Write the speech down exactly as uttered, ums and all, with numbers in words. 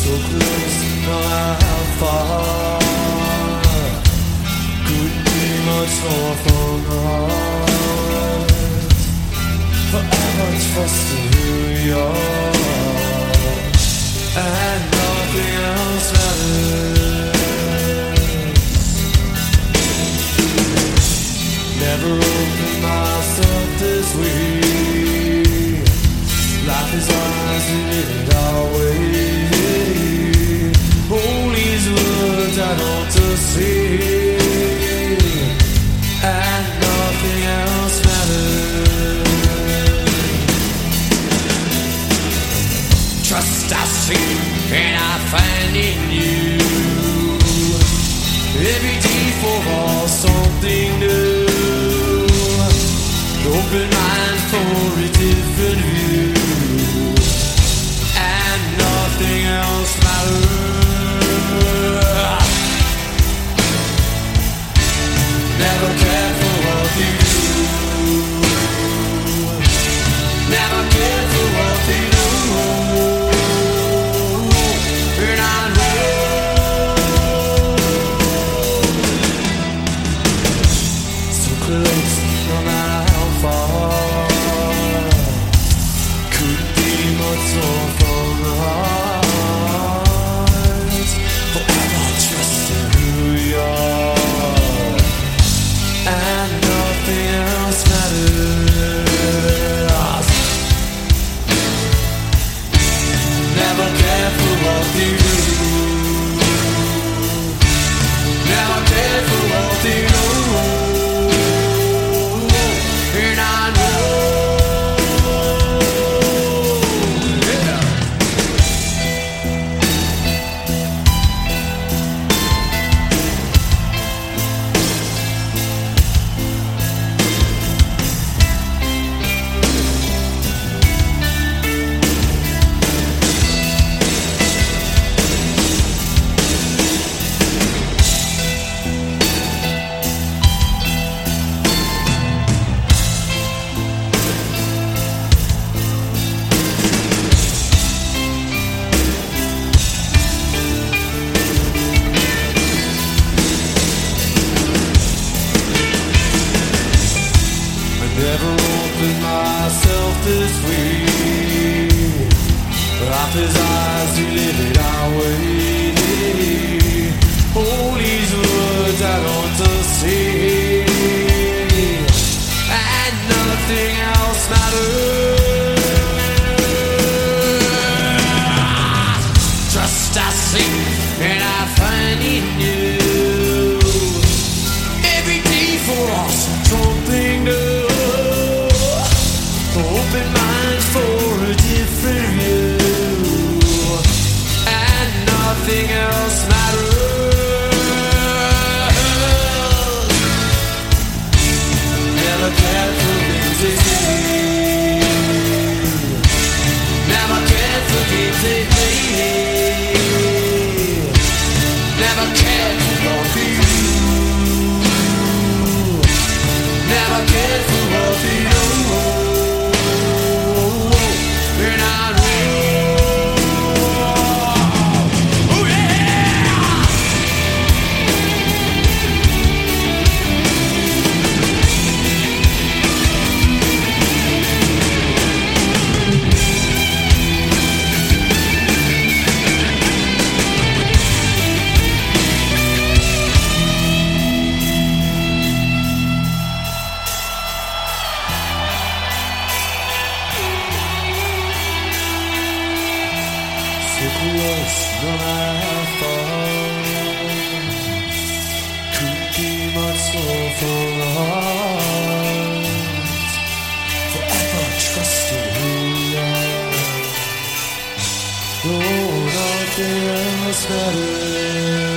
So close, know how far. Couldn't be much more from us. Forever trusting who you are, and nothing else matters. Never opened myself this way. Life is ours, we live it our way. All these words I don't to say, and nothing else matters. Trust I see and I find in you. Every day for all something new. Open mind for a different view, and nothing else matters. Never cared for what you do. Never cared for what you do. And I know so close, no matter how far. Couldn't be much more from the heart. Forever trusting who you are, and nothing else matters. Never cared for what you do. Never cared for what you do. And I know, yeah. Never opened myself this way. Life is ours, we live it our way. All these words I don't to say, and nothing else matters. Trust I see and I find in you. Every day for us something new. Open mind for a different view, and nothing else matters. Never cared for music, never cared for music, never cared for what you do, never cared for what you do. And I know, oh yeah. So close, no matter how far. Couldn't be much more from the heart. Forever trusting who you are. No, nothing else matters.